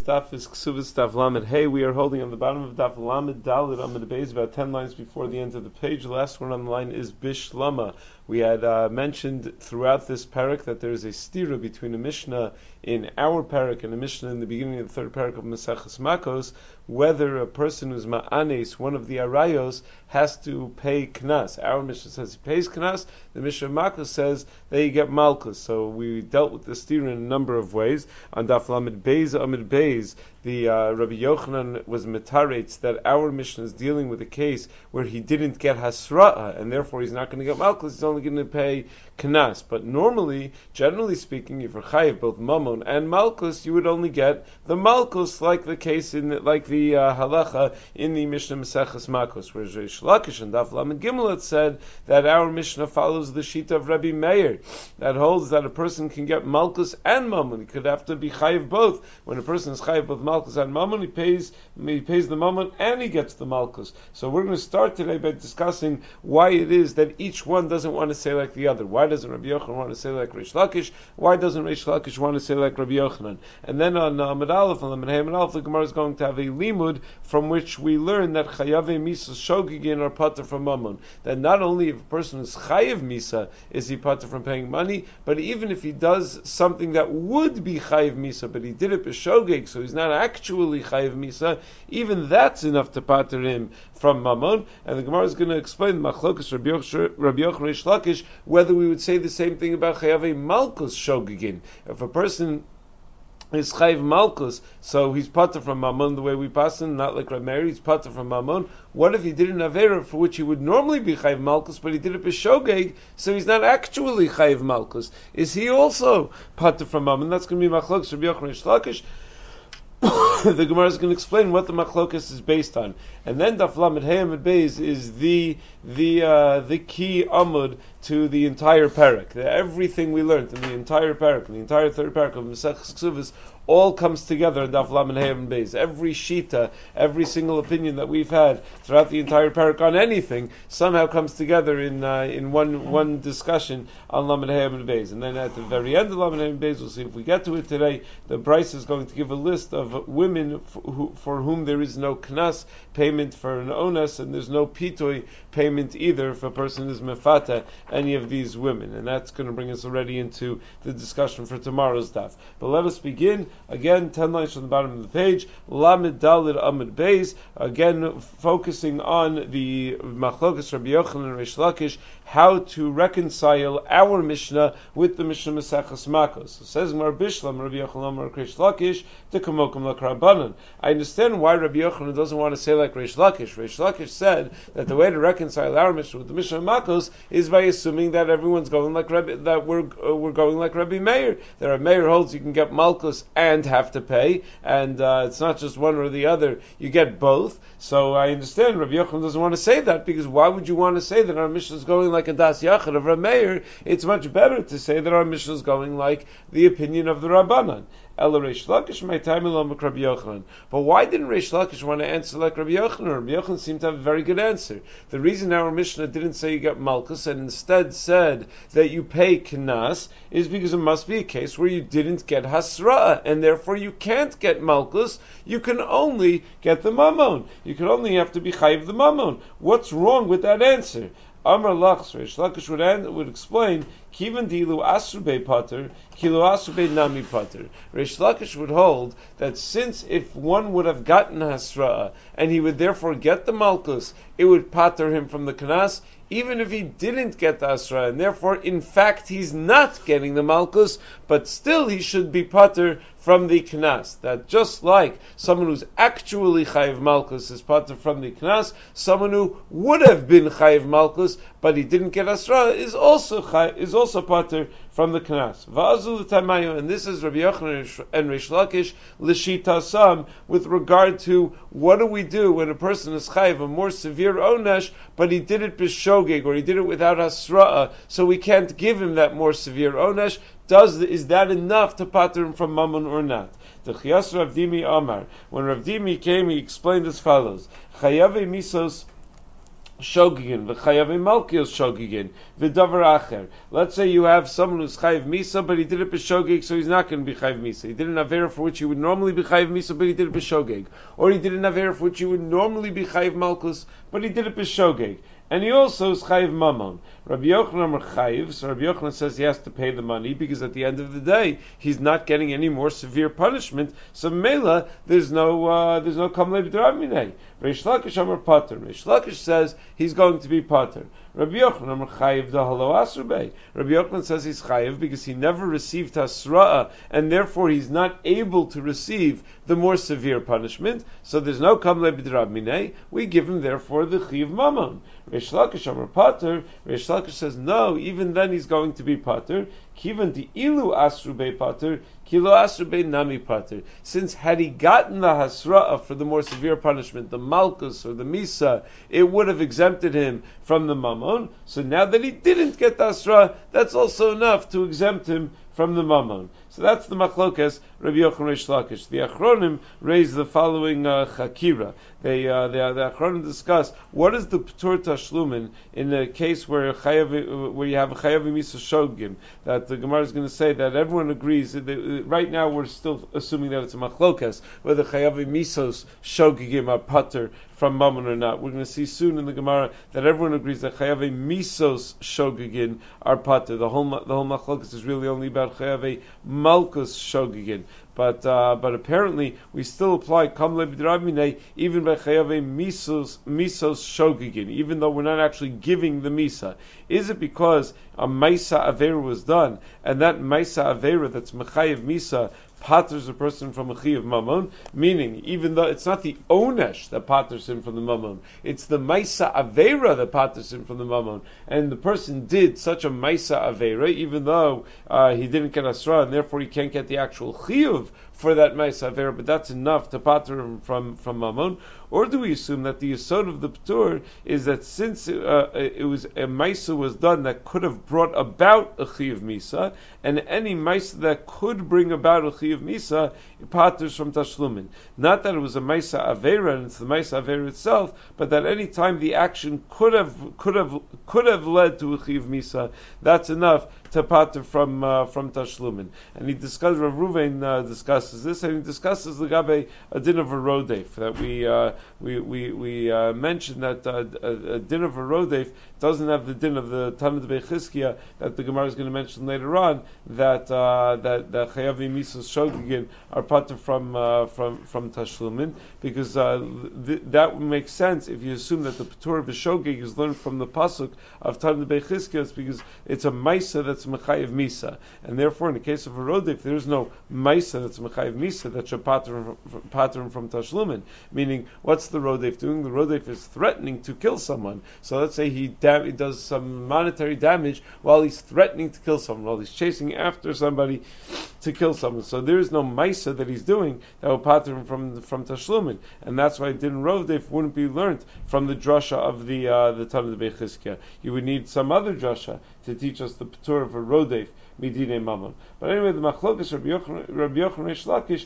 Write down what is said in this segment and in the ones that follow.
daf is Ksuvas Daf Lamed. Hey, we are holding on the bottom of Daf Lamed Dalit Amud Beis, about 10 lines before the end of the page. The last one on the line is Bishlama. We had mentioned throughout this parak that there is a stira between a Mishnah in our parak and a Mishnah in the beginning of the third parak of Maseches Makos, whether a person who's ma'anes, one of the arayos, has to pay knas. Our Mishnah says he pays knas. The Mishnah Makos says that you get malchus. So we dealt with the stira in a number of ways. On Daf Lamed Beis Amud Beis, the Rabbi Yochanan was metaretz that our Mishnah is dealing with a case where he didn't get hasra'a, and therefore he's not going to get malchus. He's only going to pay knas. But normally, generally speaking, if you're chayiv both mamon and malchus, you would only get the malchus, like the case like the halacha in the Mishnah Maseches Makos, whereas Reish Lakish and Daf Lamed Gimel had said that our Mishnah follows the shita of Rabbi Meir, that holds that a person can get malchus and mamon. He could have to be chayiv both. When a person is chayiv both malchus and mamon, he pays the mamon and he gets the malchus. So we're going to start today by discussing why it is that each one doesn't want to say like the other. Why doesn't Rabbi Yochanan want to say like Reish Lakish? Why doesn't Reish Lakish want to say like Rabbi Yochanan? And then on Amud Aleph and Amud Aleph, the Gemara is going to have a limud from which we learn that chayave misa shogigin are pater from mamon. That not only if a person is chayiv misa is he pater from paying money, but even if he does something that would be chayiv misa, but he did it b'shogeg, so he's not actually chayiv misa, even that's enough to pater him from mamon. And the Gemara is going to explain machlokas Rabbi Yochanan Reish Lakish whether we would say the same thing about chayave malchus shogigin. If a person is chayiv malchus, so he's pater from mamon the way we pass him, not like Rav Meir, he's pater from mamon. What if he did an avera for which he would normally be chayiv malchus, but he did it b'shogeg, so he's not actually chayiv malchus? Is he also pater from mamon? That's going to be machlokas Rabbi Yochanan Reish Lakish. The Gemara is going to explain what the machlokas is based on, and then Daf Lamed Hey Amud Beis is the key amud to the entire parak. Everything we learned in the entire parak, in the entire third parak of Maseches Ksuvas, all comes together in Daf Lamed Hey Amud Beis. Every shita, every single opinion that we've had throughout the entire parak on anything somehow comes together in one discussion on Lamed Hey Amud Beis. And then at the very end of Lamed Hey Amud Beis, we'll see if we get to it today. The Bryce is going to give a list of women for whom there is no knas payment for an onas, and there's no pitoy payment either if a person is mefata any of these women. And that's going to bring us already into the discussion for tomorrow's daf. But let us begin. Again, 10 lines from the bottom of the page. Lamed Dalit Amud Beis. Again, focusing on the machlokas Rabbi Yochanan and Reish Lakish, how to reconcile our Mishnah with the Mishnah Maseches Makos. It says Mar Bishlam Rabbi Yochanan Mar Reish Lakish Tekamokum Lakrabanan. I understand why Rabbi Yochanan doesn't want to say like Reish Lakish. Reish Lakish said that the way to reconcile our Mishnah with the Mishnah Makos is by assuming that everyone's going like that we're going like Rabbi Meir. That Rabbi Meir holds you can get malchus and have to pay, and it's not just one or the other, you get both. So I understand Rabbi Yochanan doesn't want to say that, because why would you want to say that our Mishnah is going like a Das Yachid of Rabbi Meir? It's much better to say that our Mishnah is going like the opinion of the Rabbanan. Ela Reish Lakish my time along with Rabbi Yochanan. But why didn't Reish Lakish want to answer like Rabbi Yochanan? Rabbi Yochanan seemed to have a very good answer. The reason our Mishnah didn't say you get malchus and instead said that you pay knas is because it must be a case where you didn't get hasra, and therefore you can't get malchus. You can only get the mamon. You can only have to be chayiv the mamon. What's wrong with that answer? Amar Lachs, Reish Lakish would explain, Kivan dilu asrbe pater, kilo asrbe nami pater. Reish Lakish would hold that since if one would have gotten hasra'a, and he would therefore get the malchus, it would pater him from the knas, even if he didn't get the asra, and therefore, in fact, he's not getting the malchus, but still he should be pater from the knas. That just like someone who's actually chayiv malchus is pater from the knas, someone who would have been chayiv malchus but he didn't get asra is also pater from the knas. Va'azul l'tamayu, and this is Rabbi Yochanan and Reish Lakish l'shita sam with regard to what do we do when a person is chayiv a more severe onesh, but he did it b'shogeg or he did it without asra, so we can't give him that more severe onesh. Is that enough to pater him from mammon or not? The Chiyas Rav Dimi Amar. When Rav Dimi came, he explained as follows: Chayave misos Shogigin, v'chayav malkios shogigin, v'davar acher. Let's say you have someone who's chayav misa, but he did it b'shogeg, so he's not going to be chayav misa. He did an avera for which he would normally be chayav misa, but he did it b'shogeg. Or he did an avera for which he would normally be chayav malkus, but he did it b'shogeg. And he also is chayiv mamon. Rabbi Yochanan chayiv, so Rabbi Yochanan says he has to pay the money because at the end of the day he's not getting any more severe punishment. So mela, there's no kamlei b'draminei. Reish Lakish Amar Pater. Reish Lakish says he's going to be Pater. Rabbi Yochanan chayiv dahalo asrubei. Rabbi Yochanan says he's chayiv because he never received hasra'a and therefore he's not able to receive the more severe punishment. So there's no kamlei b'draminei. We give him therefore the chiv mamon. Reish Lakish Amar Pater. Reish Lakish says no, even then he's going to be Pater. Kivan di ilu asrubei Pater, kilo asrubei nami Pater. Since had he gotten the hasra'a for the more severe punishment, the malchus or the misa, it would have exempted him from the mammon. So now that he didn't get the hasra'a, that's also enough to exempt him from the mammon. So that's the machlokes Rabbi Yochanan Reish Lakish. The Achronim raise the following chakira. The Achronim discuss what is the p'tur tashlumin in a case where you have a chayav misa shogim. That the Gemara is going to say that everyone agrees. Right now we're still assuming that it's a machlokes whether chayav misos shogim are pater from mammon or not. We're going to see soon in the Gemara that everyone agrees that chayav misos shogigin are pater. The whole machlokes is really only about chayav malkus shogigin. But apparently we still apply kamle b'drabminei even by chayave misos shogigin, even though we're not actually giving the misa. Is it because a maisa avera was done, and that maisa avera that's mechayev misa paters a person from a chiyuv mammon? Meaning, even though it's not the onesh that paters him from the mammon, it's the maisa avera that paters him from the mammon, and the person did such a maisa avera, even though he didn't get asra, and therefore he can't get the actual chiyuv for that maisa avera, but that's enough to pater him from mammon. Or do we assume that the yesod of the p'tur is that since it was a maisa was done that could have brought about a chiyuv misa, and any maisa that could bring about a chiyuv misa, it paters from tashlumin. Not that it was a maisa avera and it's the maisa avera itself, but that any time the action could have led to a chiyuv misa, that's enough to pater from tashlumin. And he discusses, Rav Ruvain discusses this, and he discusses the gabe a din of a rodef that we mentioned that a din of a rodef doesn't have the din of the Talmud Bechizkiya that the Gemara is going to mention later on, that chayavi misos shogigin are pater from tashlumin, because that would make sense if you assume that the p'tur b'shogig is learned from the pasuk of Talmud Bechizkiya. It's because it's a maisa that's mechayev misa, and therefore in the case of a rodef there is no maisa that's mechayev misa that should pater him from tashlumin. Meaning, what's the rodef doing? The rodef is threatening to kill someone. So let's say he does some monetary damage while he's threatening to kill someone, while he's chasing after somebody to kill someone. So there is no maisa that he's doing that will pater him from tashlumin, and that's why din rodef wouldn't be learnt from the drasha of the Talmud Bechizkiya. You would need some other drasha to teach us the p'tur of a rodef midine mammon. But anyway, the machlokas Rabbi Yochanan Reish Lakish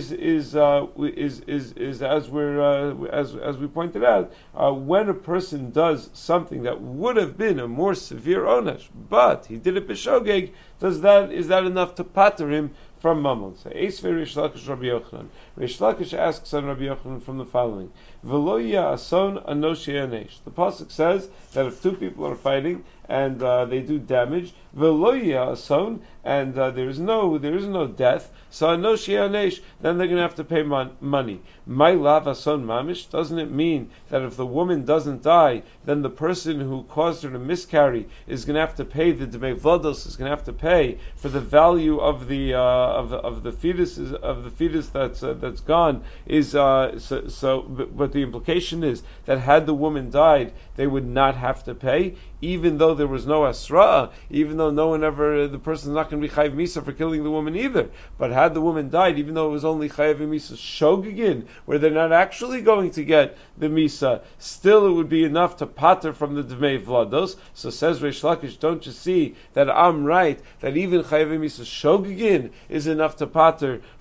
is as we pointed out, when a person does something that would have been a more severe onesh, but he did it b'shogeg, is that enough to pater him from mammon? So Eisvei Reish Lakish Rabbi Yochanan. Reish Lakish asks on Rabbi Yochanan from the following: V'lo yeh ason anoshei anesh. The pasuk says that if two people are fighting and they do damage, v'lo yeh ason, and there is no death, so anoshei anesh, then they're going to have to pay money. My lav ason mamish. Doesn't it mean that if the woman doesn't die, then the person who caused her to miscarry is going to have to pay the dmei vlodos, is going to have to pay for the value of the fetus that's gone. But the implication is that had the woman died, they would not have to pay, even though there was no asra, even though the person's not going to be chayiv misa for killing the woman either. But had the woman died, even though it was only chayiv misa shogigin, where they're not actually going to get the misa, still it would be enough to pater from the dmei vlados. So says Reish Lakish, don't you see that I'm right, that even chayiv misa shogigin is enough to pater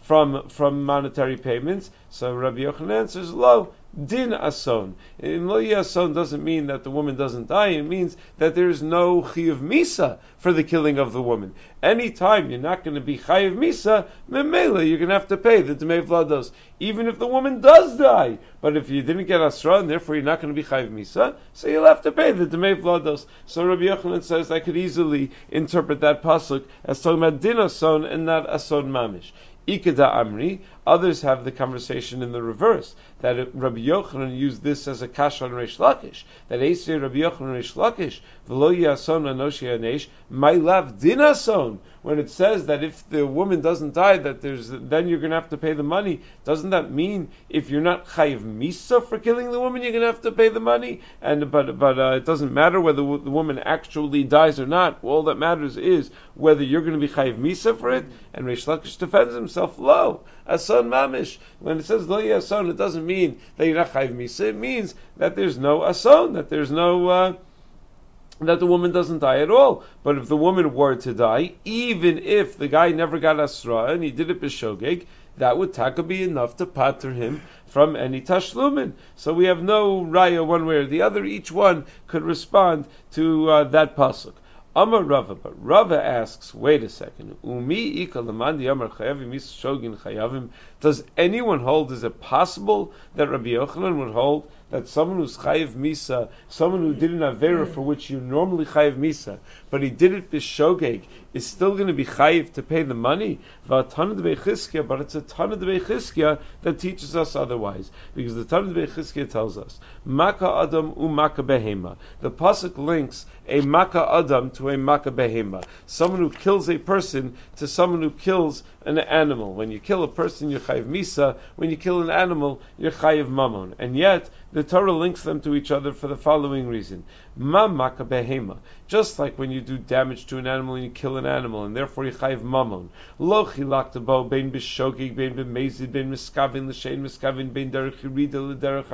from monetary payments. So Rabbi Yochanan answers, lo, din ason. In lo ason doesn't mean that the woman doesn't die. It means that there is no chiyuv misa for the killing of the woman. Anytime you're not going to be chayiv misa, memela, you're going to have to pay the demei vlados, even if the woman does die. But if you didn't get asra, and therefore you're not going to be chayiv misa, so you'll have to pay the demei vlados. So Rabbi Yochanan says I could easily interpret that pasuk as talking about din ason and not ason mamish. Ikeda Amri. Others have the conversation in the reverse, that Rabbi Yochanan used this as a kasha on Reish Lakish, that Eisvei Rabbi Yochanan Reish Lakish, v'lo yason anoshi anesh, my lav din ason. When it says that if the woman doesn't die, then you're going to have to pay the money, doesn't that mean if you're not chayiv misa for killing the woman, you're going to have to pay the money? But it doesn't matter whether the woman actually dies or not. All that matters is whether you're going to be chayiv misa for it. And Reish Lakish defends himself, lo, ason mamish. When it says lo ason, it doesn't mean that you're not chayiv misa. It means that there's no ason, that there's no that the woman doesn't die at all. But if the woman were to die, even if the guy never got asra and he did it b'shogeg, that would taka be enough to pater him from any tashlumin. So we have no raya one way or the other. Each one could respond to that pasuk. Amar Rava, but Rava asks, wait a second. Umi ika lamandi amar chayavim shogin chayavim. Does anyone hold? Is it possible that Rabbi Yochanan would hold that someone who's chayiv misa, someone who did an avera for which you normally chayiv misa, but he did it b'shogeg, is still going to be chayiv to pay the money? But it's a Tana de Bechizkiah that teaches us otherwise, because the Tana de Bechizkiah tells us Maka Adam Maka Behema. The pasuk links a Maka Adam to a Maka Behema. Someone who kills a person to someone who kills an animal. When you kill a person, you're chayiv misa. When you kill an animal, you're chayiv mamon. And yet the Torah links them to each other for the following reason: Ma Maka Behema. Just like when you do damage to an animal and you kill an animal, and therefore you chayiv mamon. Lo chilakta bo bein b'shogig, bein b'mezid, bein miskavin l'shein miskavin, bein derech yirida l'derech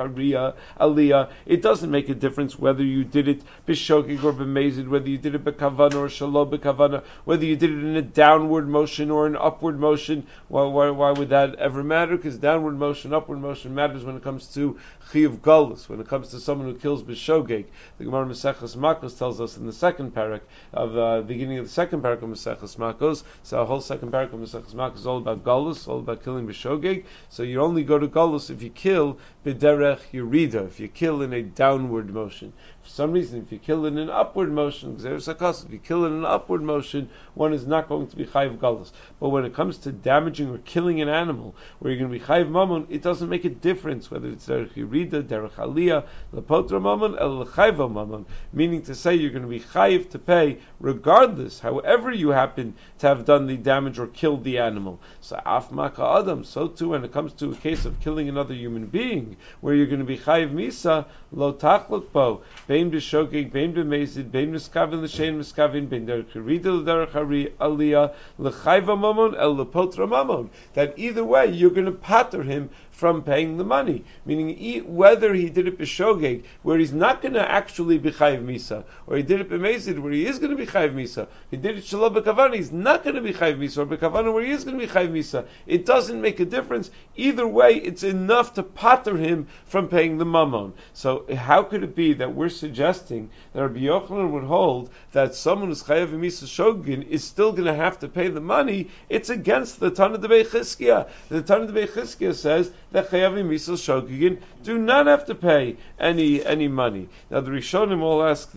aliyah. It doesn't make a difference whether you did it b'shogig or b'mezid, whether you did it b'kavana or shalom b'kavana, whether you did it in a downward motion or an upward motion. Why would that ever matter? Because downward motion, upward motion matters when it comes to chiyuv galus, when it comes to someone who kills b'shogeg. The Gemara Maseches Makos tells us in the second parak of the beginning of the second parak of Maseches Makos. So our whole second parak of Maseches Makos is all about galus, all about killing b'shogeg. So you only go to galus if you kill b'derech yirida, if you kill in a downward motion. For some reason, if you kill in an upward motion, if you kill in an upward motion, one is not going to be chayiv galus. But when it comes to damaging or killing an animal, where you're going to be chayiv mamon, it doesn't make a difference whether it's derech yirida, derech aliyah, lepotra mamon, el lechayva mamon. Meaning to say you're going to be chayiv to pay regardless, however you happen to have done the damage or killed the animal. So af maka adam, so too when it comes to a case of killing another human being, where you're going to be chayiv misa, lo tachlok bo, bein b'shogeg, bein b'mezid, bein miskavin l'shein miskavin, bein derech yirida l'derech aliyah, lechayva mamon, el lepotra mamon. That either way you're going to pater him from paying the money, meaning whether he did it b'shogeg, where he's not going to actually be chayiv misa, or he did it b'mezid, where he is going to be chayiv misa. He did it shalom b'kavana, he's not going to be chayiv misa, or b'kavana, where he is going to be chayiv misa. It doesn't make a difference. Either way, it's enough to pater him from paying the mammon. So how could it be that we're suggesting that Rabbi Yochanan would hold that someone who's chayiv misa shogin is still going to have to pay the money? It's against the Tana de Bechizkiah. The Tana de Bechizkiah says that chayavim misal shogigin do not have to pay any money. Now the Rishonim all ask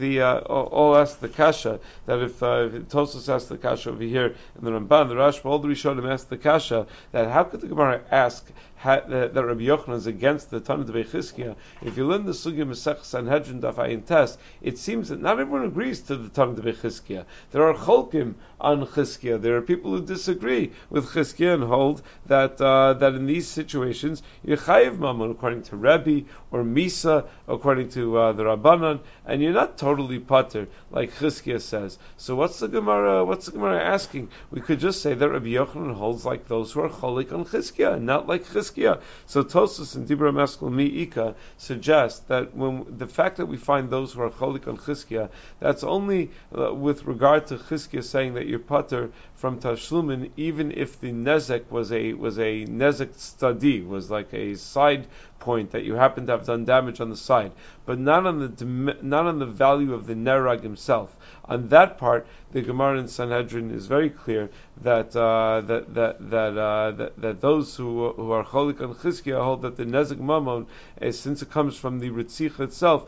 the kasha that if Tosfos asked the kasha over here in the Ramban, the Rashba, all the Rishonim asked the kasha that how could the Gemara ask that Rabbi Yochanan is against the Tana de Bechizkiah? If you learn the Sugya Masech Sanhedrin Daf Ayin Tes, it seems that not everyone agrees to the Tana de Bechizkiah. There are cholkim on Chizkiah. There are people who disagree with Chizkiah and hold that in these situations you're chayiv mamon according to Rebbe, or Misa according to the Rabbanan, and you're not totally pater like Chizkiah says. So what's the Gemara asking? We could just say that Rabbi Yochanan holds like those who are cholik on Chizkiah, not like Chizkiah. Chizkiya. So Tosfos and Dibra Meskel Mi'ika suggest that when the fact that we find those who are cholik on Chizkiya, that's only with regard to Chizkiya saying that you're pater from Tashlumin, even if the nezek was a nezek stadi, was like a side point that you happen to have done damage on the side, but not on the value of the nerag himself. On that part, the Gemara in Sanhedrin is very clear that that those who are cholik on Chizkiya hold that the nezek mamon, since it comes from the ritzich itself,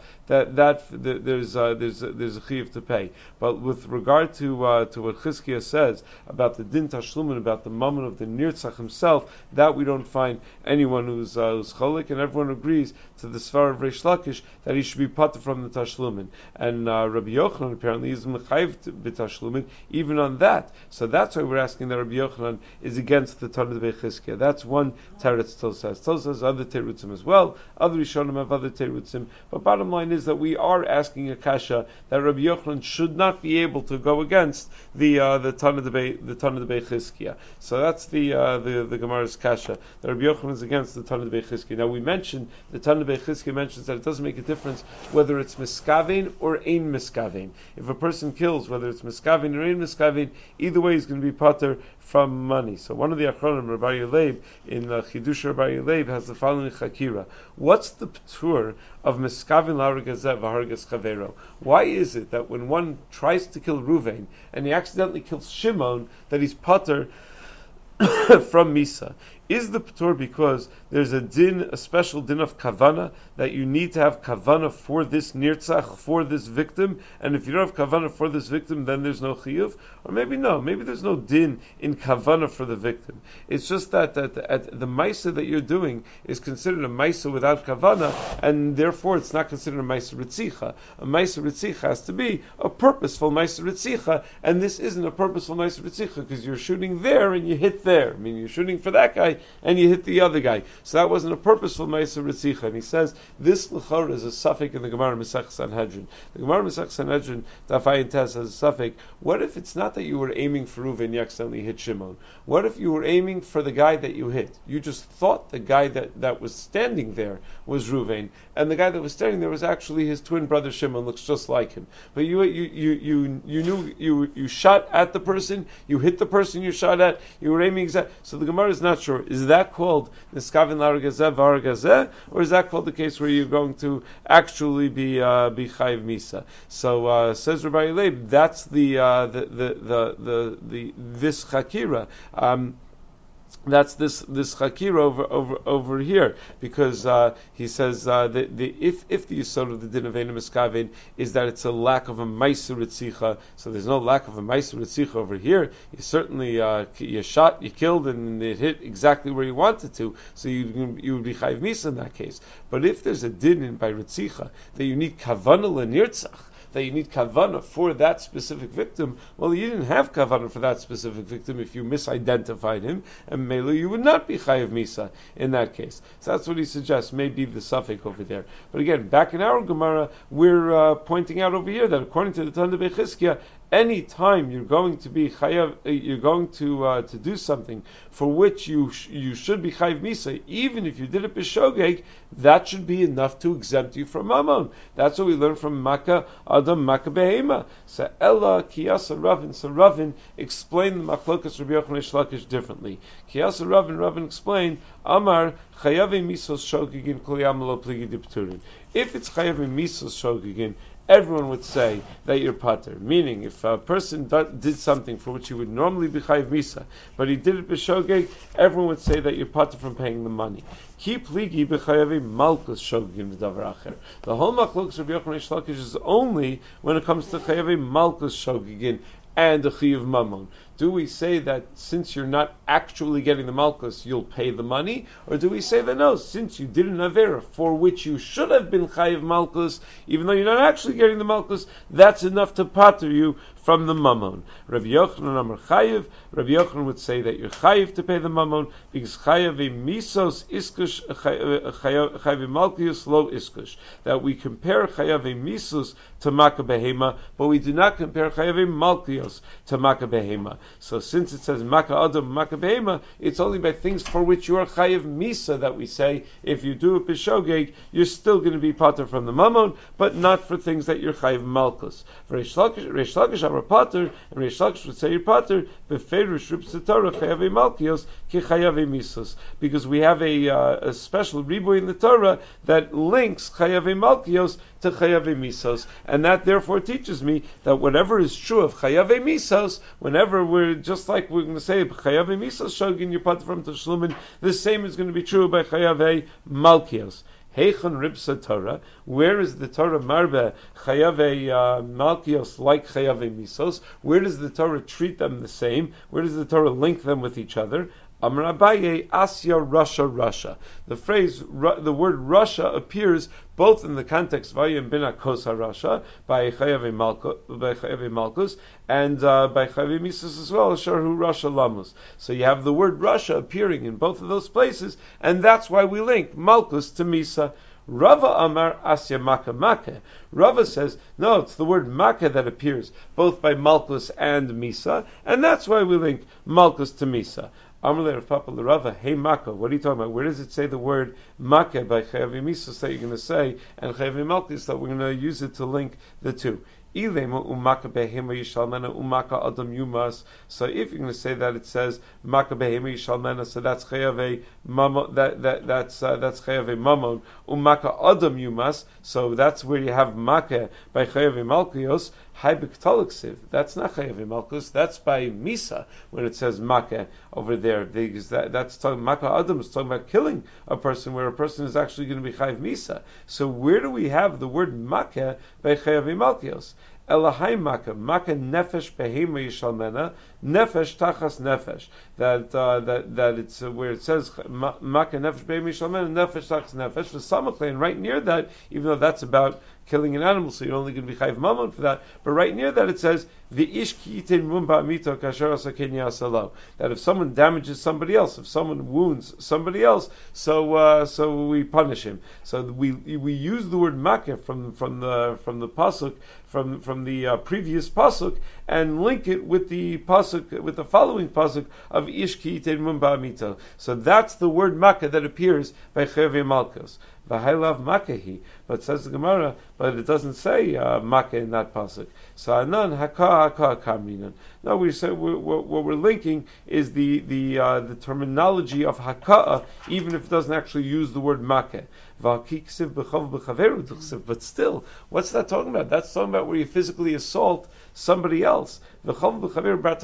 there's a chiyuv to pay. But with regard to what Chizkiya says about the din tashlumin, about the mamon of the nirtzach himself, that we don't find anyone who's cholik, and everyone agrees to the svar of Reish Lakish that he should be pater from the tashlumin. And Rabbi Yochanan apparently is mechayiv b'tashlumin even on that. So that's why we're asking that Rabbi Yochanan is against the Tanna Debei Chizkiya. That's one teretz Tosfos has. Tosfos has other terutzim as well. Other Rishonim have other terutzim. But bottom line is that we are asking a kasha that Rabbi Yochanan should not be able to go against the Tanna Debei Chizkiya. So that's the Gemara's kasha that Rabbi Yochanan is against the Tanna Debei Chizkiya. Now we mentioned the Tanna Debei Chizkiya mentions that it doesn't make a difference whether it's miskavein or ein miskavein. If a person kills, whether it's miskavein or ein miskavein, either way he's going to be pater from money. So one of the Achronim, Rabbi Yaleib, in Chidush Rabbi Yaleib, has the following chakira. What's the p'tur of miskavin la'argazeh v'hargas chavero? Why is it that when one tries to kill Ruvain and he accidentally kills Shimon, that he's pater from Misa? Is the p'tur because there's a special din of kavana, that you need to have kavana for this nirtzach, for this victim, and if you don't have kavana for this victim, then there's no chiyuv? Or maybe no, maybe there's no din in kavana for the victim. It's just that the maisa that you're doing is considered a maisa without kavana, and therefore it's not considered a maisa ritzicha. A maisa ritzicha has to be a purposeful maisa ritzicha, and this isn't a purposeful maisa ritzicha because you're shooting there and you hit there. I mean, you're shooting for that guy and you hit the other guy. So that wasn't a purposeful Maisa Ritzicha. And he says, this L'chor is a suffix in the Gemara Mesech Sanhedrin. The Gemara Mesech Sanhedrin, Daf Ayin Tes, has a suffix. What if it's not that you were aiming for Reuven, you accidentally hit Shimon? What if you were aiming for the guy that you hit? You just thought the guy that was standing there was Reuven, and the guy that was standing there was actually his twin brother Shimon, looks just like him. But you knew you shot at the person, you hit the person you shot at, you were aiming exactly. So the Gemara is not sure. Is that called Niskavin Largazeh Vargazeh, or is that called the case where you're going to actually be Chayiv Misa? So says Rabbi Yaleib, that's the this Chakira. That's this chakir over here, because he says that if the yisod of the din of Eina Miskavein is that it's a lack of a ma'aser ritzicha, so there's no lack of a ma'aser ritzicha over here. You certainly you shot, you killed, and it hit exactly where you wanted to, so you would be chayiv misa in that case. But if there's a din by ritzicha that you need kavanah lenirtzach, that you need kavana for that specific victim, well, you didn't have kavana for that specific victim if you misidentified him, and mele you would not be chayiv misa in that case. So that's what he suggests, maybe the suffix over there. But again, back in our Gemara, we're pointing out over here that according to the Tanna Debei Chizkiya, any time you're going to be chayav, you're going to do something for which you should be chayiv misa, even if you did it b'shogeg, that should be enough to exempt you from mammon. That's what we learn from Makkah Adam Makkah Behema. So Ella Kiyasa Ravin. So Ravin explained the Machlokas Rabbi Yochanan Reish Lakish differently. Kiyasa Ravin explained Amar Chayav misos shogegin kol yam lo pligi dipturin. If it's chayav misos shogegin, everyone would say that you're pater. Meaning, if a person did something for which he would normally be chayiv misa, but he did it b'shogeg, everyone would say that you're pater from paying the money. Ki pligi b'chayavi malchus shogegin v'davar acher. The whole machlokas Rabbi Yochanan Reish Lakish is only when it comes to chayavi malchus shogegin and the chiyuv mammon. Do we say that since you're not actually getting the malchus, you'll pay the money? Or do we say that no, since you did an avera for which you should have been chayiv malchus, even though you're not actually getting the malchus, that's enough to pater you from the mammon? Rabbi Yochanan Amar Chayiv, Rabbi Yochanan would say that you're chayiv to pay the mammon, because chayiv misos iskush, chayiv malchus lo iskush. That we compare chayiv misos to Makkah Behema, but we do not compare chayiv malchus to Makkah Behema. So since it says Maka Adam, Maka Behema, it's only by things for which you are Chayiv Misa that we say, if you do it B'Shogeg, you're still going to be Pater from the Mammon, but not for things that you're Chayiv Malkus. Reish Lakish Amar Pater, and Reish Lakish would say you're Pater, B'Feirush Rub Setorah Chayav Malkios, Ki Chayav Misos. Because we have a special riboy in the Torah that links Chayav Malkios to Chayav Misos, and that therefore teaches me that whatever is true of Chayav Misos, whenever we're just like we're going to say Chayav Misos Shogin you're Pater from Tashlumin, the same is going to be true by Chayav Malkios. Heichon Ribsa Torah, where is the Torah Marbe Chayav Malkios like Chayav Misos? Where does the Torah treat them the same? Where does the Torah link them with each other? Amar Abaye Asya Russia. The phrase, the word Russia appears both in the context Vayim Bina Kosa Russia by Chayav Malkus and by Chayav Misos as well, Sharhu Russia Lamus. So you have the word Russia appearing in both of those places, and that's why we link Malkus to Misa. Rava Amar Asya Maka. Rava says, no, it's the word Maka that appears both by Malkus and Misa, and that's why we link Malkus to Misa. Amalei Rav Papa L'Rava, hey Maka, what are you talking about? Where does it say the word Maka by Chayav Misos that you're going to say, and Chayav Malkus that we're going to use it to link the two? So if you're going to say that it says Maka behema yishalmena, so that's chayav that's chayav mamon. Umaka adam yumas, so that's where you have Maka by chayav malkios. That's not chayav malkios. That's by misa when it says Maka over there, because that's talking Maka adam is talking about killing a person, where a person is actually going to be chayav misa. So where do we have the word Maka by chayav malkios? Elahai Maka nefesh behema yishalmena, nefesh tachas nefesh. That it's where it says Maka nefesh behema yishalmena, nefesh tachas nefesh. For Samaklain, right near that, even though that's about killing an animal, so you're only going to be chayv mammon for that. But right near that it says v'ish ki yitein mumba mito kasher asaken yasalo. That if someone damages somebody else, if someone wounds somebody else, so we punish him. So we use the word Maka from the pasuk from the previous pasuk and link it with the pasuk, with the following pasuk of ish ki yitein mumba mito. So that's the word Maka that appears by Chayav Malkos. V'hailav Makahi, but says the Gemara, but it doesn't say Maka in that pasuk. So anan haka kamrinan. No, we say what we're linking is the terminology of haka, even if it doesn't actually use the word Maka. But still, what's that talking about? That's talking about where you physically assault somebody else. What's the whole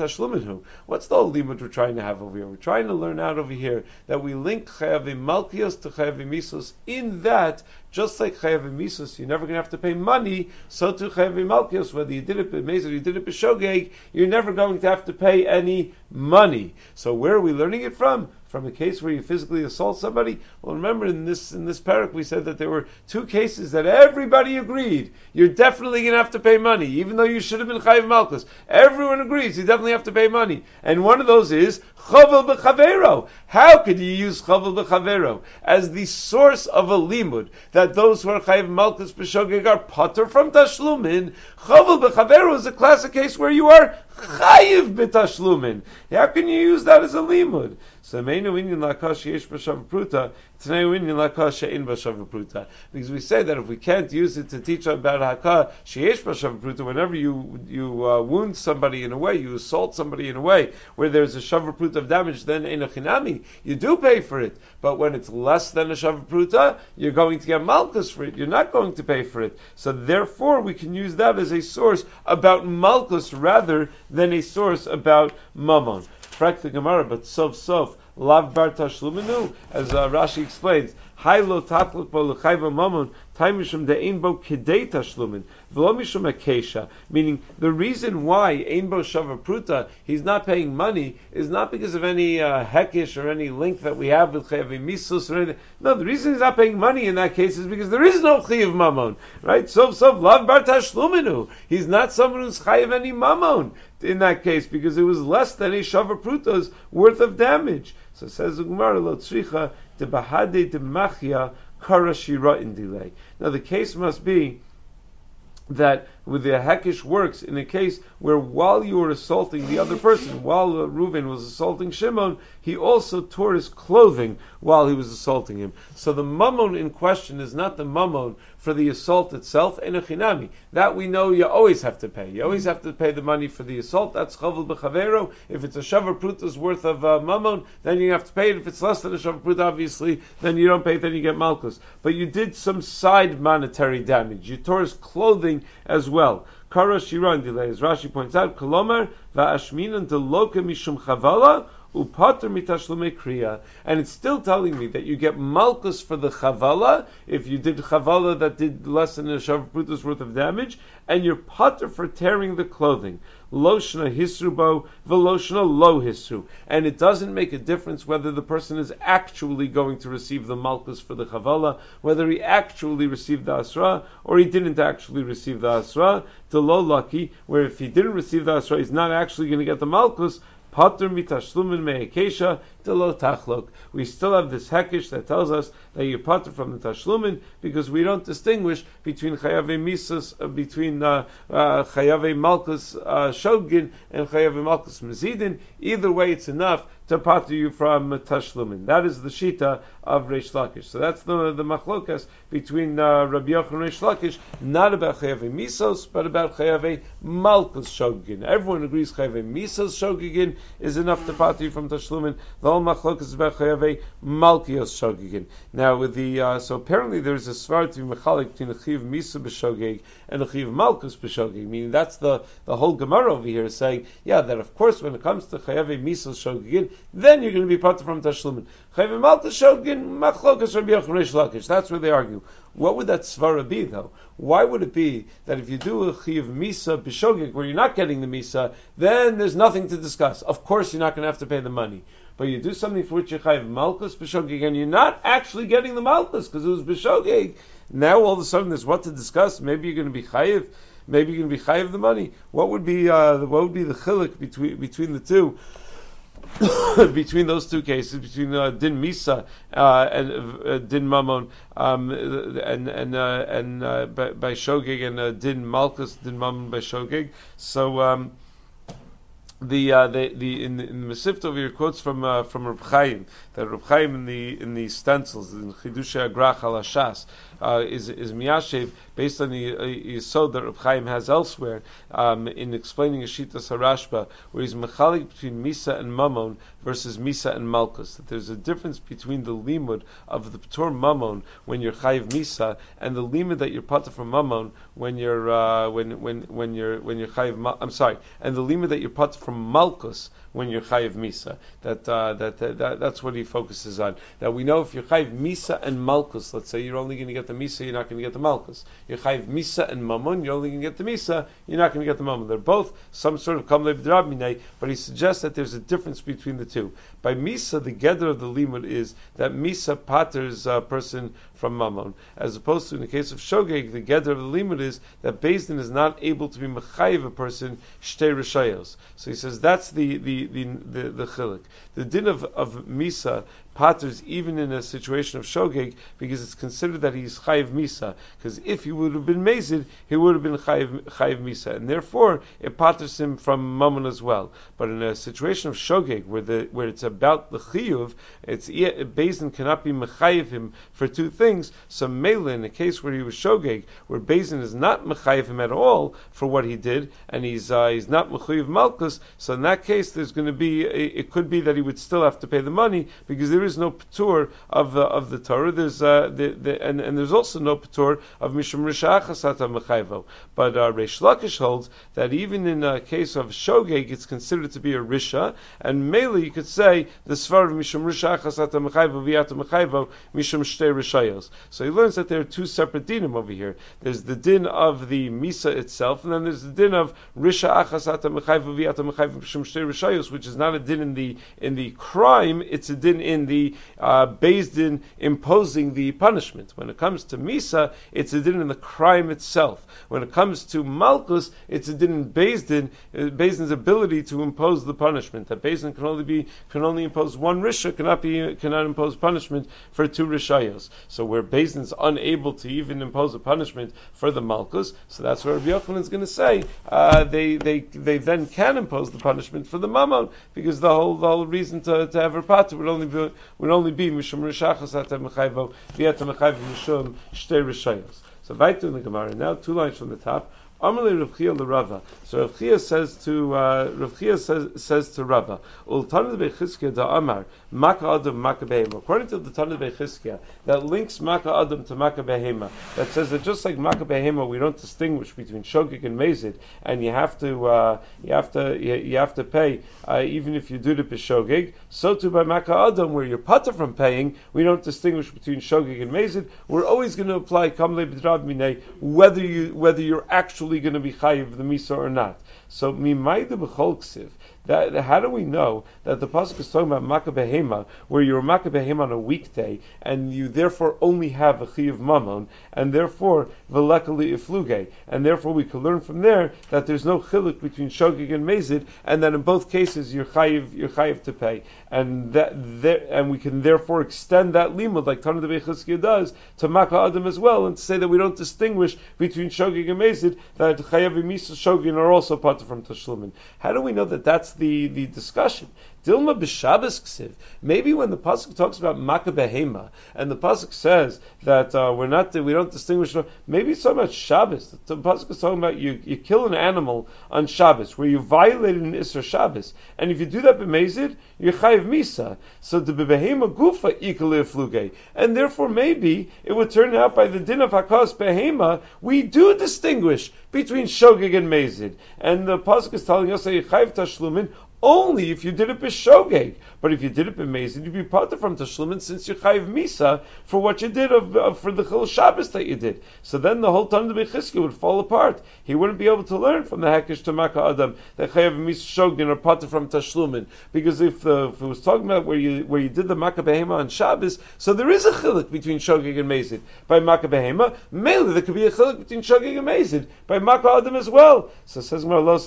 limud we're trying to have over here? We're trying to learn out over here that we link Chayav Malkios to Chayav Misos, in that, just like Chayav Misos, you're never going to have to pay money, so to Chayav Malkios, whether you did it b'meizer or you did it b'shogeg, you're never going to have to pay any money. So where are we learning it from? From a case where you physically assault somebody? Well, remember in this parak we said that there were two cases that everybody agreed you're definitely going to have to pay money, even though you should have been Chayav Malkus. Everyone agrees you definitely have to pay money, and one of those is Chavel b'Chavero. How could you use Chavel b'Chavero as the source of a limud that those who are Chayav Malkus b'Shogeg are pater from Tashlumin? Chavel b'Chavero is a classic case where you are Chayiv b'Tashlumin. How can you use that as a limud? So meinu inyan lakash yesh b'shav pruta, tnei inyan lakash she'in b'shav pruta. Because we say that if we can't use it to teach about haka sheyesh b'shav pruta, whenever you wound somebody in a way, you assault somebody in a way where there's a shav pruta of damage, then ein chinami, you do pay for it. But when it's less than a shav pruta, you're going to get malchus for it. You're not going to pay for it. So therefore, we can use that as a source about malchus rather than a source about mammon. Frak the Gemara, but sof lav bar tashluminu, as Rashi explains, haylo tatluk bo l'chayva mamon, taimishum de'ein bo kidei tashlumin, v'lo mishum akesha, meaning the reason why ein bo shava pruta, he's not paying money, is not because of any hekish or any link that we have with chayav misus or anything. No, the reason he's not paying money in that case is because there is no chayav mamon, right? Sof lav bar tashluminu, he's not someone who's chayav any mamon in that case, because it was less than a shava pruta's worth of damage. So says the Gemara, lo tzricha de bahade de machia kara shira in delay. Now the case must be that with the hekesh works in a case where while you were assaulting the other person, while Reuven was assaulting Shimon, he also tore his clothing while he was assaulting him. So the mammon in question is not the mammon for the assault itself, and a chinami. That we know you always have to pay. You always have to pay the money for the assault. That's chavel b'chavero. If it's a shavar pruta's worth of mammon, then you have to pay it. If it's less than a shavar pruta, obviously, then you don't pay it, then you get malchus. But you did some side monetary damage. You tore his clothing as well. Kara shiran delay, as Rashi points out, kolomar va'ashminan deloka mishum chavala, upater mitashlumei kriya, and it's still telling me that you get malchus for the chavala if you did chavala that did less than a shavar pruta's worth of damage, and you're pater for tearing the clothing. Loshna hisrubo veloshna lo hisru, and it doesn't make a difference whether the person is actually going to receive the malchus for the chavala, whether he actually received the asra or he didn't actually receive the asra. To lo lucky, where if he didn't receive the asra, he's not actually going to get the malchus. Pater mitashlumin me'ekesha delo tachlok. We still have this hekesh that tells us that you pater from the tashlumin because we don't distinguish between chayave misas, between chayave malchus shogin and chayave malchus mezidin. Either way, it's enough to pater you from tashlumin. That is the shita of Reish Lakish. So that's the machlokas between Rabbi Yochanan and Reish Lakish, not about chayave misos, but about chayave malchus shogin. Everyone agrees chayave misos shogin is enough to pater you from tashlumin. The whole machlokas is about chayave malchios shogin. Now with the so apparently there's a svar to be mechalik between a chiv misa b'shogeg and a chiv malchus b'shogeg. Meaning that's the whole Gemara over here is saying, yeah, that of course when it comes to chayave misos shogin, then you're going to be pater from tashlumin. Chayave malchus shogin machlokas Rabbi Yochanan Reish Lakish. That's where they argue. What would that svara be though? Why would it be that if you do a chiv misa b'shogeg where you're not getting the misa, then there's nothing to discuss? Of course you're not going to have to pay the money. But you do something for which you chayiv malchus b'shogeg, and you're not actually getting the malchus because it was b'shogeg. Now all of a sudden there's what to discuss. Maybe you're going to be chayiv. Maybe you're going to be chayiv the money. What would be the chiluk between the two? Between those two cases, between din misa and din mamon, and by shogeg, and din malchus, din mamon by shogeg. So in the Masifta over here quotes from Reb Chaim, that Reb Chaim in the stencils in Chidushei Agrach al Hashas is miyashev based on the yesod that Reb Chaim has elsewhere in explaining Yeshitas Harashba, where he's mechalik between Misa and Mammon versus Misa and Malchus. That there's a difference between the limud of the P'tor Mammon when you're chayiv Misa and the limud that you're pater from Mammon when you're chayiv. I'm sorry, and the limud that you're pater from Malchus when you're chayiv Misa. That's what he focuses on. Now we know if you're chayiv Misa and Malchus, let's say you're only going to get the Misa, you're not going to get the Malchus. You're chayiv Misa and Mammon, you're only going to get the Misa, you're not going to get the Mammon. They're both some sort of kamlev drabminei, but he suggests that there's a difference between the two. By Misa, the gather of the limud is that Misa paters a person from Mammon, as opposed to in the case of Shogeg, the gather of the limud is that Beis Din is not able to be mechayiv a person shtei rishayos. So he says that's the chiluk. The din of Misa paters even in a situation of shogeg because it's considered that he's chayiv misa. Because if he would have been mazid, he would have been chayiv misa, and therefore it paters him from mammon as well. But in a situation of shogeg where it's about the chiyuv, it's Beis Din cannot be mechayiv him for two things. So mele in a case where he was shogeg, where Beis Din is not mechayiv him at all for what he did, and he's not mechayiv malchus. So in that case, there's going to be it could be that he would still have to pay the money because there is no patur of the Torah. There's and there's also no patur of mishum risha chasata mechayvo. But Reish Lakish holds that even in a case of shogeg, it's considered to be a risha, and mainly you could say the svar of mishum risha chasata mechayvo v'yata mechayvo mishum shtei rishayos. So he learns that there are two separate dinim over here. There's the din of the misa itself, and then there's the din of risha chasata mechayvo v'yata mechayvo mishum shtei rishayos, which is not a din in the crime; it's a din in the Beis Din imposing the punishment. When it comes to Misa, it's a din in the crime itself. When it comes to Malkus, it's a din in Beis Din's ability to impose the punishment. That Beis Din can only impose one Risha, cannot impose punishment for two Rishayos. So where Beis Din's unable to even impose a punishment for the Malkus, so that's where Rabbi Yochanan is going to say they then can impose the punishment for the Mammon, because the whole reason to have her pater would only be Mishum Rishachas at Mechayvo V'et Mechayvo Mishum Shtei Rishayos. So right in the Gemara now, 2 lines from the top. Amalei Rav Chia l'Rava. So Rav Chia says to Rava, Ul Tanad Bechizkiya da Amar Maka Adam Maka Behema. According to the Tanad Bechizkiya, that links Maka Adam to Maka Behema, that says that just like Maka Behema, we don't distinguish between Shogig and Mezid, and you have to pay even if you do the B'Shogig. So too by Maka Adam, where you're pater from paying, we don't distinguish between Shogig and Mezid. We're always going to apply Kamlei B'Drab Minei, whether you're actually going to be chayiv the misa or not. So mimayde b'chol ksiv. That how do we know that the pasuk is talking about Makkah Behema, where you're Makkah Behema on a weekday, and you therefore only have a chiyuv mamon, and therefore v'lekali ifluge, and therefore we can learn from there that there's no chiluk between shogig and mezid, and that in both cases you're chayiv to pay, and we can therefore extend that limud like Tanad Bechizkiya does to Makkah Adam as well, and to say that we don't distinguish between shogig and mezid, that chayav misa shogig are also part from tashlumin. How do we know that that's the discussion? Dilma b'Shabbos ksiv. Maybe when the pasuk talks about Makkah Behema, and the pasuk says that we don't distinguish. Maybe it's talking about Shabbos. The pasuk is talking about you kill an animal on Shabbos, where you violated an Isser Shabbos, and if you do that b'Mezid, you're chayiv misa. So the Behema gufa ikale fluge, and therefore maybe it would turn out by the din of Hakas Behema, we do distinguish between Shogig and Mezid, and the pasuk is telling us that you chayiv tashlumin only if you did it b'shogeg. But if you did it b'mezid, you'd be parted from tashlumin, since you chayiv misa for what you did for the chil Shabbos that you did. So then the whole Tanad Bechizkiya would fall apart. He wouldn't be able to learn from the Hekesh to Makkah Adam that chayiv misa shogeg or parted from tashlumin, because if it was talking about where you did the Makkah Behema on Shabbos, so there is a chiluk between shogeg and mezid by Makkah Behema. Mainly there could be a chiluk between shogeg and mezid by Makkah Adam as well. So it says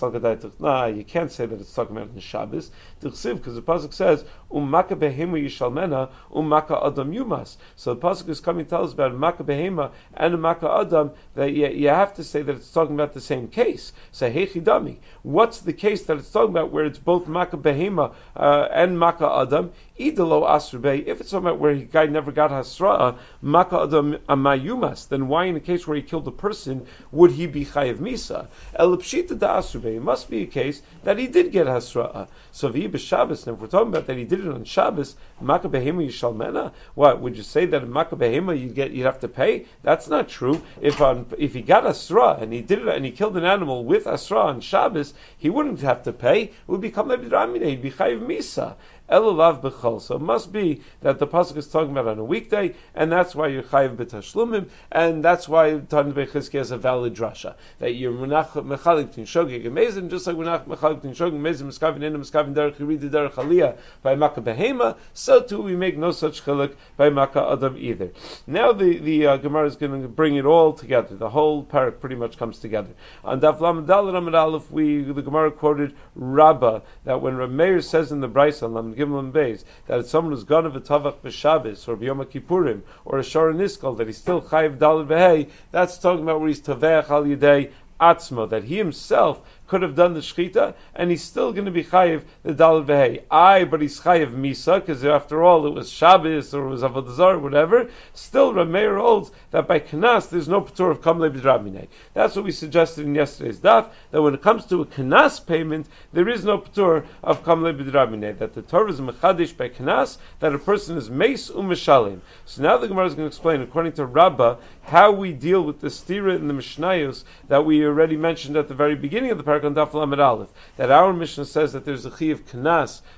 nah, you can't say that it's talking about Shabbos, because the pasuk says Makkah Behema Yishalmena Makkah Adam Yumas. So the pasuk is coming to tell us about Makkah Behema and Makkah Adam, that you have to say that it's talking about the same case. So Heichidami, what's the case that it's talking about where it's both Makkah Behema and Makkah Adam? Idalo Asrubei. If it's talking about where the guy never got Hasra'a, Makkah Adam Amayumas, then why in a case where he killed a person would he be Chayiv Misa? Elipshita da Asrubei. It must be a case that he did get Hasra'a. So V'yi b'Shabbos, and if we're talking about that he did it on Shabbos, Makkah Behema Yishalmena, what, would you say that in Makkah Behema you'd have to pay? That's not true. If he got Asra, and he did it, and he killed an animal with Asra on Shabbos, he wouldn't have to pay. It would become Levi Ramine, he'd be Chayiv Misa. Elulav b'chol. So it must be that the pasuk is talking about on a weekday, and that's why you're chayiv b'tashlumim, and that's why Tanad Bechizkiya has a valid drasha that you're mechalik between shogig and mezid, just like we're not mechalik between shogig and mezid, miskavin ena miskavin derech yirida derech aliyah by Makkah Behema. So too we make no such chiluk by Makkah Adam either. Now the Gemara is going to bring it all together. The whole parak pretty much comes together. On Daf Lamed Daled Amud Aleph, the Gemara quoted Rabbah that when Rav Meir says in the Brayso on Gimel Beis that it's someone who's gone of a tavach b'Shabbos or b'Yom Kippurim or a Shara Niskal that he's still chayiv daled v'hei, that's talking about where he's taveach al yedei atzmo, that he himself could have done the shchita, and he's still going to be chayiv the daled v'hei. But he's chayiv misa, because after all it was Shabbos or it was Avodah Zarah or whatever. Still, Rav Meir holds that by Kanas there's no patur of kamlei b'drabminei. That's what we suggested in yesterday's daf, that when it comes to a Kanas payment, there is no patur of kamlei b'drabminei, that the Torah is mechadish by Kanas, that a person is meis u'mishalim. So now the Gemara is going to explain, according to Rabbah, how we deal with the stira in the Mishnayos that we already mentioned at the very beginning of the parak on Daf Lamed Aleph, that our Mishnah says that there's a chi of Kanas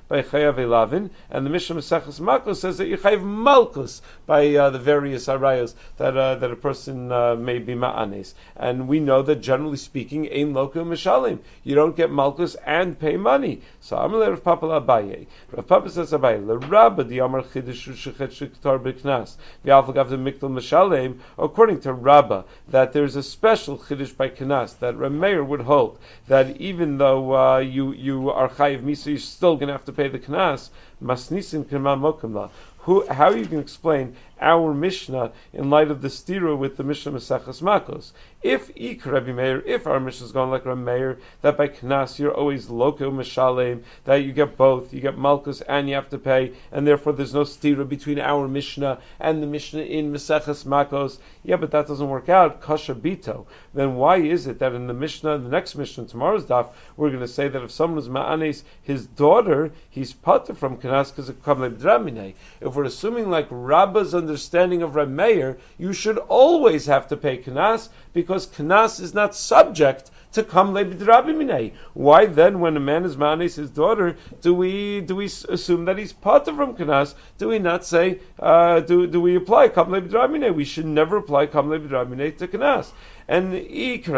by chayav elavin, and the Mishnah Maseches Makos says that you chayav malkus by the various arayos that a person may be ma'anes. And we know that generally speaking, ein loka mishalim. You don't get malkus and pay money. So Amalei Rav Papa Abaye. Rav Papa says Abaye, L'Rabba di Amar Chidush Shechet Shektar B'Knas V'Alfagav the Mikdal Mishalem. According to Rabba, that there's a special Chidush by Knas that Rameir would hold that even though you are chayiv misa, you're still going to have to pay the Knas. Masnisin K'ma Mokamla. How you can explain our Mishnah in light of the stira with the Mishnah Maseches Makos? If Rabbi Meir, if our Mishnah is going like Rabbi Meir, that by Knas you're always loko mishalem, that you get both, you get malchus and you have to pay, and therefore there's no stira between our Mishnah and the Mishnah in Maseches Makos. Yeah, but that doesn't work out. Kasha bito. Then why is it that in the Mishnah, the next Mishnah, tomorrow's daf, we're going to say that if someone is ma'anes his daughter, he's pater from Knas because of kamle b'dramine. If we're assuming like Rabba's understanding of Reb Meir, you should always have to pay Knas because Knas is not subject to kamle b'drabimine. Why then, when a man is ma'anes his daughter, do we assume that he's pater from Knas? Do we not say do we apply kamle b'drabimine? We should never apply kamle b'drabimine to Knas. And if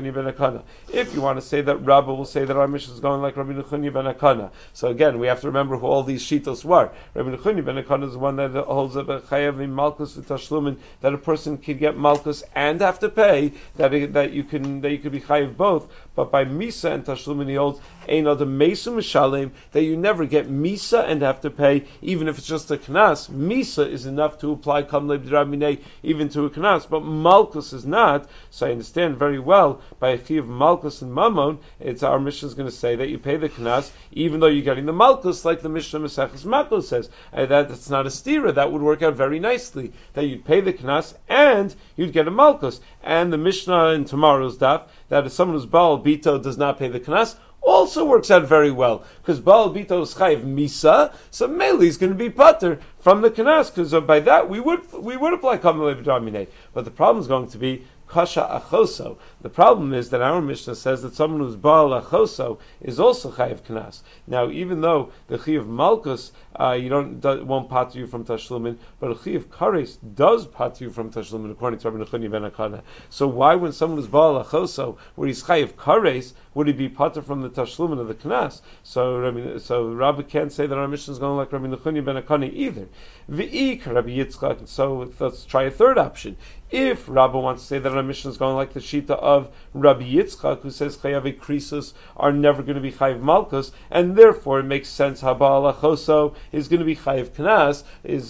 you want to say that Rabba will say that our Mishnah is going like Rabbi Nechuni ben Akana. So again, we have to remember who all these shitos were. Rabbi Nechuni ben Akana is the one that holds up a chayav in malchus with tashlumin, that a person can get malchus and have to pay, that you could be chayav both. But by misa and tashlumin he holds ein other mesu mishalem, that you never get misa and have to pay, even if it's just a knas. Misa is enough to apply kamle b'drabminei even to a knas, but malchus is not. So I understand very well by a fee of malchus and mammon, our Mishnah is going to say that you pay the knas even though you're getting the malchus, like the Mishnah Maseches Makos says. That's not a stira. That would work out very nicely. That you'd pay the knas and you'd get a malchus. And the Mishnah in tomorrow's daf, that if someone who's Baal Bito does not pay the knas, also works out very well, because Baal Bito is chayiv misa, so Meli is going to be pater from the knas, because by that we would apply kamle b'dramine. But the problem is going to be kasha achoso. The problem is that our Mishnah says that someone who's Baal achoso is also chayiv knas. Now, even though the chi of malchus won't pater you from tashlumin, but a chi of kares does pater you from tashlumin, according to Rabbi Nechuni ben Akana. So why, when someone is Baal achoso, where he's chayiv kares, would he be pater from the tashlumin of the knas? So Rabbi can't say that our Mishnah is going like Rabbi Nechuni ben Akana either. V'ik Rabbi Yitzchak. So let's try a third option. If Rabbi wants to say that our Mishnah is going like the shita of Rabbi Yitzchak, who says chayav krisus are never going to be chayiv malchus, and therefore it makes sense habal achoso is going to be chayiv knas, is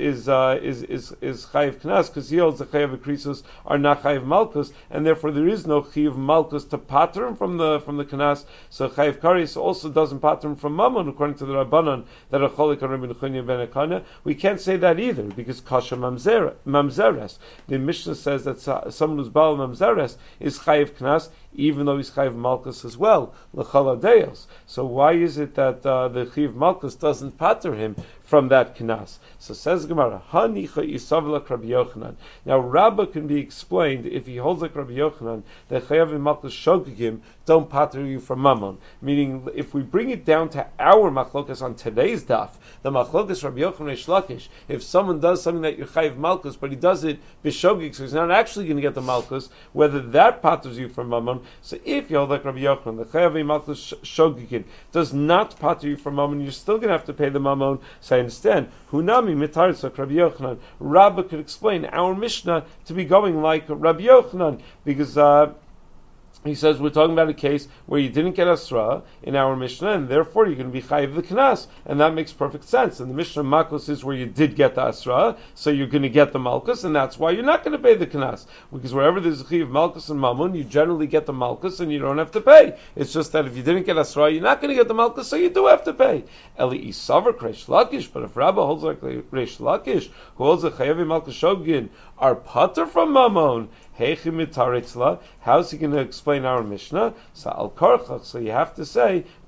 chayiv knas, because he holds the chayav krisus are not chayiv malchus, and therefore there is no chayiv malchus to pater him from the knas. So chayiv kares also doesn't pater him from mammon, according to the Rabbanon that are cholik on Rabbi Nechuni ben Akana. We can't say that either, because kasha mamzeres. The Mishnah says that someone who's Baal Mamzeres is chayiv knas, even though he's chayiv malchus as well, l'chal hadeos. So why is it that the chayiv malchus doesn't pater him from that knas? So says Gemara, hanicha yisav like Rabbi Yochanan. Now Rabba can be explained if he holds like Rabbi Yochanan that chayav malchus shogigim don't pater you from mammon. Meaning, if we bring it down to our machlokas on today's daf, the machlokas Rabbi Yochanan Reish Lakish, if someone does something that you're chayiv malchus, but he does it b'shogig, so he's not actually going to get the malchus, whether that paters you from mammon. So if you hold like Rabbi Yochanan, the chayav malchus shogigin does not pater you from mammon, you're still going to have to pay the mammon. So I understand. Hunami mitaritz like Rabbi Yochanan. Rabba could explain our Mishnah to be going like Rabbi Yochanan, because he says we're talking about a case where you didn't get Asra in our Mishnah, and therefore you're going to be chayiv the Knas, and that makes perfect sense. And the Mishnah Makos is where you did get the Asra, so you're going to get the Malkus, and that's why you're not going to pay the Knas. Because wherever there's a chayiv Malkus and Mamun, you generally get the Malkus, and you don't have to pay. It's just that if you didn't get Asra, you're not going to get the Malkus, so you do have to pay. Eli Isavar Reish Lakish, but if Rabba holds like Reish Lakish, who holds a chayav Malkus Shogin, are pater from Mammon, how's he going to explain our Mishnah? So al karchach. So you have to say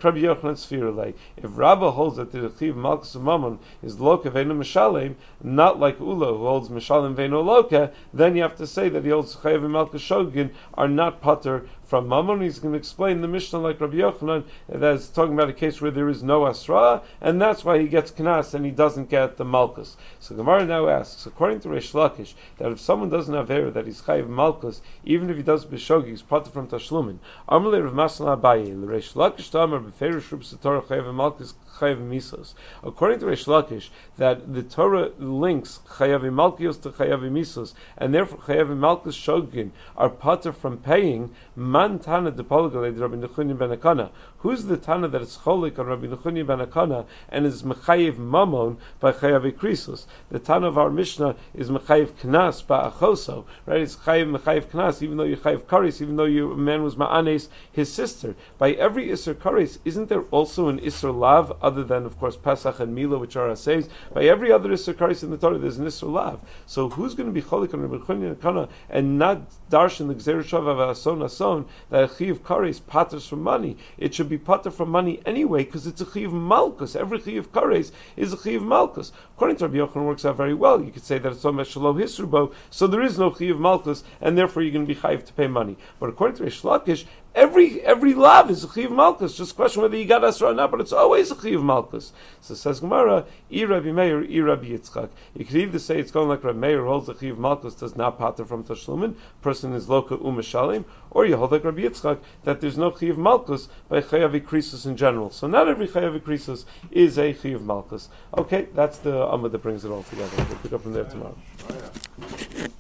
Rabbi Yochanan Sfirulei. If Rabbah holds that the Chiv Malkus Mammon is Loka Veinu Mishalem, not like Ula who holds Mishalem Veinu Loka, then you have to say that he holds Chayav and Malkus Shogin are not pater from Mammon. He's going to explain the Mishnah like Rabbi Yochanan, that's talking about a case where there is no Asra, and that's why he gets Knas and he doesn't get the Malkus. So Gemara now asks, according to Reish Lakish, that if someone doesn't have error, that he's Chayav Malkus, even if he does Bishogi, he's pater from Tashlumin. Amalei Rav Masna Abaye, Reish Lakish Tamar Beferish Rub Satorah Chayav Malkus Chayav Misos. According to Reish Lakish, that the Torah links Chayav Malkios to Chayav Misos, and therefore Chayav Malkus Shogin are pater from paying. Man Tana de Polgalei Rabbi Nechunya ben Akana. Who's the Tana that is cholik on Rabbi Nechunya ben Akana and is mechayiv mamon by chayav krisus? The Tana of our Mishnah is mechayiv knas ba'achoso. Right? It's mechayiv knas, even though you chayiv kares, even though a man was ma'anes his sister. By every isser kares, isn't there also an isser lav other than of course Pesach and Mila, which are assays? By every other isser kares in the Torah, there's an isser lav. So who's going to be cholik on Rabbi Nechunya ben Akana and not darshan the gzeir shava v'ason ason that a chiv kares paters from money? It should be pater from money anyway, because it's a chiv malchus. Every chiv kares is a chiv malchus. According to Rabbi Yochanan, works out very well. You could say that it's so much shalom hisrubo, so there is no chiv malchus, and therefore you're going to be chayiv to pay money. But according to Reish Lakish, every lav is a chiv malchus. Just a question whether you got asra or not, but it's always a chiv malchus. So says Gemara, I Rabbi Meir, I Rabbi Yitzchak. You could either say it's going like Rabbi Meir holds a chiv malchus does not pater from tashlumin, person is loka u'mishalim, or you hold like Rabbi Yitzchak that there's no chiv malchus by chayav krisus in general. So not every chayav krisus is a chiv malchus. Okay, that's the Amma that brings it all together. We'll pick up from there tomorrow.